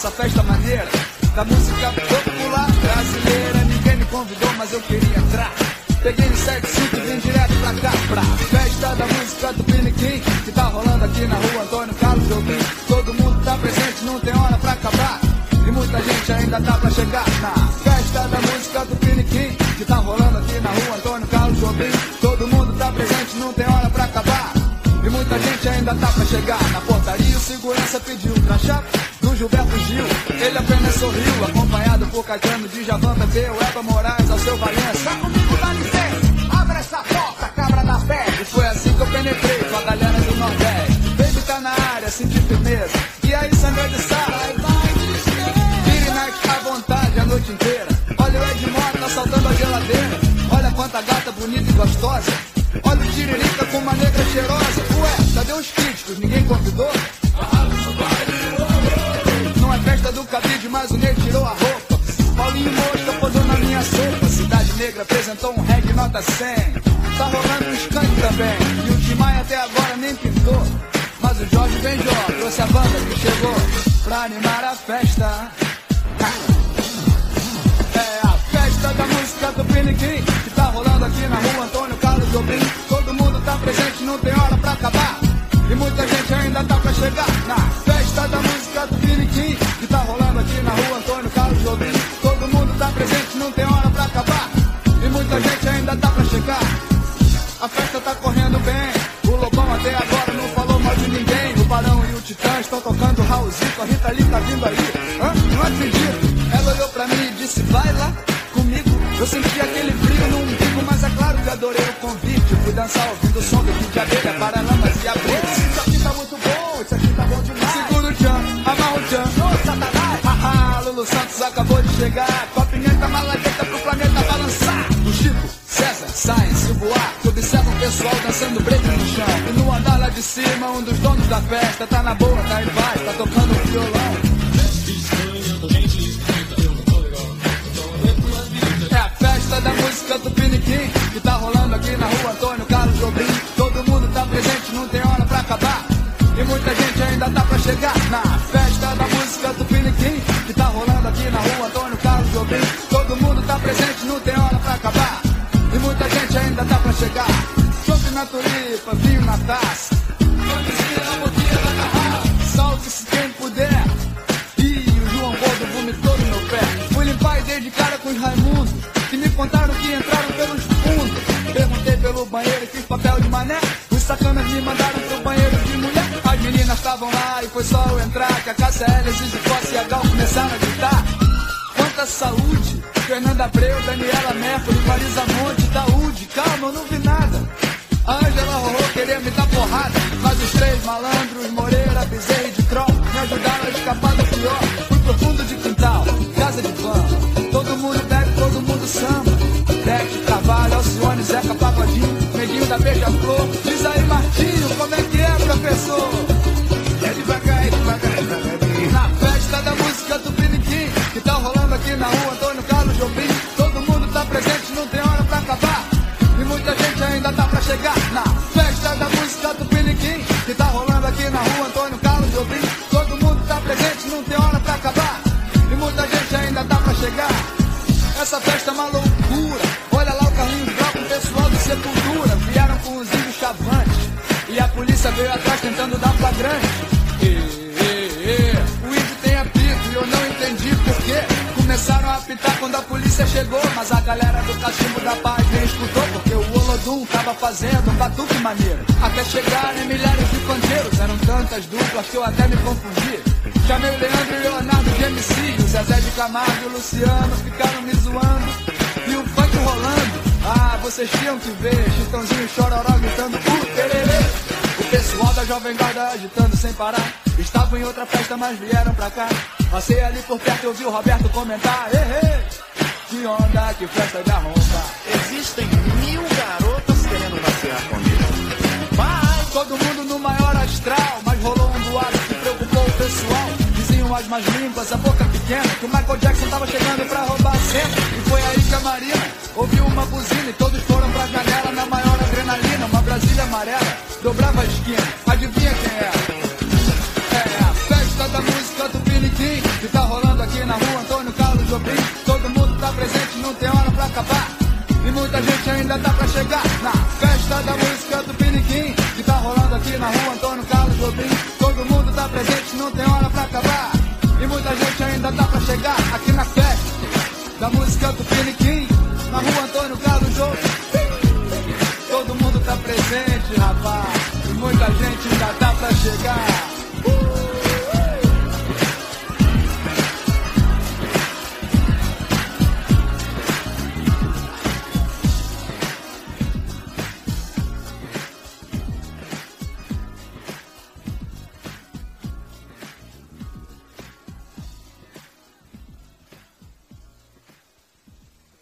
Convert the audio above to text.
essa festa maneira da música popular brasileira. Ninguém me convidou, mas eu queria entrar. Peguei no 75 e vim direto pra cá, pra festa da música do Piniquim, que tá rolando aqui na rua Antônio Carlos Jobim. Todo mundo tá presente, não tem hora pra acabar, e muita gente ainda tá pra chegar. Na festa da música do Piniquim, que tá rolando aqui na rua Antônio Carlos Jobim. Todo mundo tá presente, não tem hora pra acabar, e muita gente ainda tá pra chegar. Na portaria o segurança pediu pra chapa do Gilberto Gil. Ele apenas sorriu, acompanhado por Caetano, Djavan, Bebê, o Eva Moraes, ao seu Valença. Tá comigo, dá licença, abre essa porta, cabra da pele. E foi assim que eu penetrei com a galera do Nordeste. Baby tá na área, senti firmeza. E aí, Sandra de Sá, vire night à vontade a noite inteira. Olha o Ed Mota assaltando a geladeira. Olha quanta gata bonita e gostosa. Olha o Tiririca com uma negra cheirosa. Ué, cadê os críticos? Ninguém convidou? Não é festa do cabide, mas o Ney tirou a roupa. Paulinho Mosca posou na minha sopa. Cidade Negra apresentou um reggae nota 100. Tá rolando um skunk também. E o Tim Maia até agora nem pintou. Mas o Jorge Benjó trouxe a banda que chegou pra animar a festa. É a festa da música do Piniquim, que tá rolando aqui na rua Antônio Carlos Jobim. Todo mundo tá presente, não tem hora pra acabar, e muita gente ainda tá pra chegar. Na festa da música do Piniquim, que tá rolando aqui na rua Antônio Carlos Jobim. Todo mundo tá presente, não tem hora pra acabar, e muita gente ainda tá pra chegar. A festa tá correndo bem, o Lobão até agora não falou mal de ninguém. O Barão e o Titã estão tocando Raulzito, a Rita Lee tá vindo aí. Não acredito. Ela olhou pra mim e disse, vai lá comigo. Eu senti aquele frio no umbigo, mas é claro que adorei o convite. Fui dançar ouvindo o som do Kid de Abelha, Paralamas e Abril. Isso aqui tá muito bom, isso aqui tá bom demais. Segura o tchan, amarra o tchan. Ô, Satanás! Haha, Lulu Santos acabou de chegar. Com a pinheta maladeta pro planeta balançar. O Chico, César, Science e o Buarque observam o pessoal dançando break no chão. E no andar lá de cima, um dos donos da festa tá na boa, tá em paz, tá tocando violão. É a festa da música do Piniquim, que tá rolando aqui na rua Antônio Carlos Jobim. Todo mundo tá presente, não tem hora pra acabar, e muita gente ainda tá pra chegar. Na festa da música do Piniquim, que tá rolando aqui na rua Antônio Carlos Jobim. Todo mundo tá presente, não tem hora pra acabar, e muita gente ainda tá pra chegar. Chope na tulipa, vinho na taça, salte-se quem puder. E o João Gordo vomitou no meu pé. Fui limpar e dei de cara com os Raimundos, que me contaram que entraram pelos fundos. Perguntei pelo banheiro e fiz papel de mané. Os sacanas me mandaram pro banheiro de mulher. As meninas estavam lá e foi só eu entrar, que a KCL, Zizi Fosse e a Gal começaram a gritar. Quanta saúde! Fernanda Abreu, Daniela Mercury, Marisa Monte, Daúde. Calma, eu não vi nada. A Ângela Rorô queria me dar porrada, mas os três malandros, Moreira, Bezerra e de Kroll, me ajudaram a escapar do pior. Fui pro fundo de quintal, casa de van. Todo mundo bebe, todo mundo samba. Deck, Carvalho, Alcione, Zeca, Pagodinho, Neguinho da Beija-Flor. Diz aí, Martinho, como é que é, professor? É devagar, devagarinho. Na festa da música do Piniquim, que tá rolando aqui na rua Antônio Carlos Jobim. Todo mundo tá presente, não tem hora pra acabar, e muita gente ainda tá pra chegar. Na festa da música do Piniquim, que tá rolando aqui na rua Antônio Carlos Jobim. Todo mundo tá presente, não tem hora pra acabar, e muita gente ainda tá pra chegar. Essa festa é uma loucura. Olha lá o Carlinhos Brau com o pessoal do Sepultura. Vieram com os índios chavantes, e a polícia veio atrás tentando dar flagrante. O índio tem apito e eu não entendi por quê. Começaram a apitar quando a polícia chegou, mas a galera do Cachimbo da Paz nem escutou, porque o Olodum tava fazendo um batuque maneiro. Até chegarem milhares de pandeiros, eram tantas duplas que eu até me confundi. Chamei o Leandro e Leonardo de MC, o Zezé de Camargo e o Luciano ficaram me zoando, e o funk rolando. Ah, vocês tinham que ver, Chitãozinho e Chororó gritando tererê. O pessoal da Jovem Guarda agitando sem parar. Estavam em outra festa, mas vieram pra cá. Passei ali por perto e ouvi o Roberto comentar. Que onda, que festa de arromba. Existem 1000 garotas querendo passear comigo. Mas todo mundo no maior astral, mas rolou um boato que preocupou o pessoal. Diziam as más línguas, a boca pequena, que o Michael Jackson tava chegando pra roubar a cena. E foi aí que a Marina ouviu uma buzina e todos foram pra janela na maior adrenalina. Uma Brasília amarela dobrava a esquina. Adivinha quem é? É a festa da música do Piniquim, que tá não tem hora pra acabar. E muita gente ainda tá pra chegar na festa da música do Piniquim, que tá rolando aqui na rua Antônio Carlos Jobim. Todo mundo tá presente, não tem hora pra acabar. E muita gente ainda tá pra chegar aqui na festa da música do Piniquim, na rua Antônio Carlos Jobim. Todo mundo tá presente, rapaz. E muita gente ainda tá pra chegar.